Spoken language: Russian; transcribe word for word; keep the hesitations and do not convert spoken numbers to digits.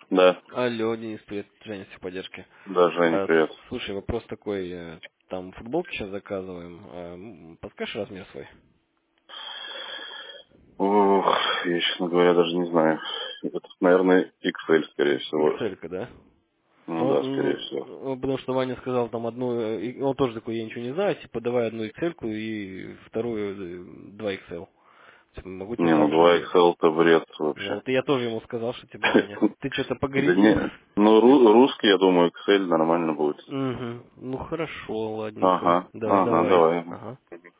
Да. Алло, Денис, привет, Женя, в поддержке. Да, Жень, А, привет. слушай, вопрос такой, э, там футболки сейчас заказываем, а, м, подскажешь размер свой? Ух, я, честно говоря, даже не знаю. Это, наверное, икс эль, скорее всего. икс эль, да? Ну да, скорее Он, всего. ну, потому что Ваня сказал там одну, э, и он тоже такой, я ничего не знаю, типа давай одну икс эль и вторую э, два икс эл. Типа, могу тебе Не, ну два также, икс эль-то бред ну вообще. вот и я тоже ему сказал, что типа, Женя, ты что-то Да погорячил. не, ну ру- русский, я думаю, икс эль нормально будет. Угу. Ну хорошо, ладненько. Ага, Да, ага, давай. давай. Ага.